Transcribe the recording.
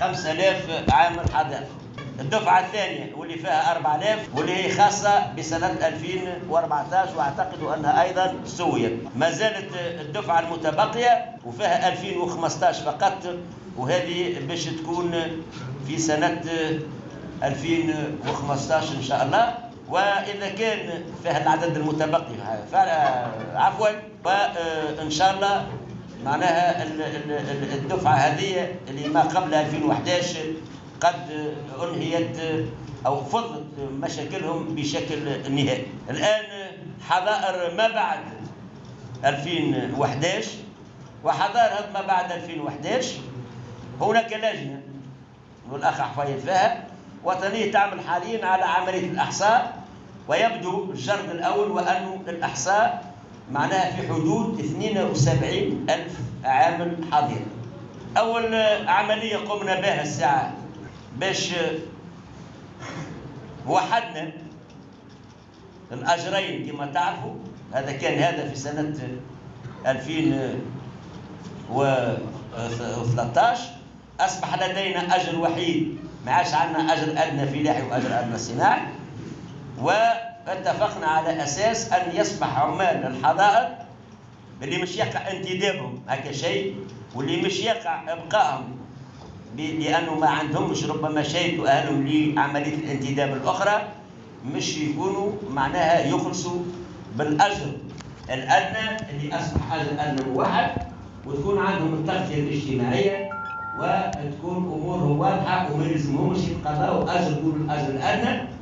5000 عامل حدائق. الدفعة الثانية واللي فيها 4000 واللي هي خاصة بسنة 2014 واعتقد أنها أيضا سويت. ما زالت الدفعة المتبقية وفيها 2015 فقط، وهذه باش تكون في سنة 2015 إن شاء الله. وإذا كان فيها العدد المتبقي عفوا فإن شاء الله معناها الدفعة هذه اللي ما قبل 2011 قد أنهيت أو فضت مشاكلهم بشكل نهائي. الآن حظائر ما بعد 2011 وحظائر ما بعد 2011 هناك لجنة والأخ حفيظ فيها وطنية تعمل حاليا على عملية الإحصاء، ويبدو الجرد الأول وأن الإحصاء معناها في حدود 72,000 عامل حاضر. أول عملية قمنا بها الساعة باش وحدنا الأجرين كما تعرفوا، هذا في سنة 2013 أصبح لدينا أجر وحيد، ما عادش عندنا أجر أدنى فلاحي وأجر أدنى صناعي، واتفقنا على أساس أن يصبح عمال الحدائق اللي مش يقع انتدابهم هكا شيء واللي مش يقع إبقائهم لأنه ما عندهمش ربما شيء أهلهم لعملية الانتداب الأخرى، مش يكونوا معناها يخلصوا بالأجر الأدنى اللي أصبح أجر أدنى موحد، وتكون عندهم التغطية الاجتماعية وتكون أمورهم واضحة وما يلزمهمش يتقاضوا أجر دون الأجر الأدنى.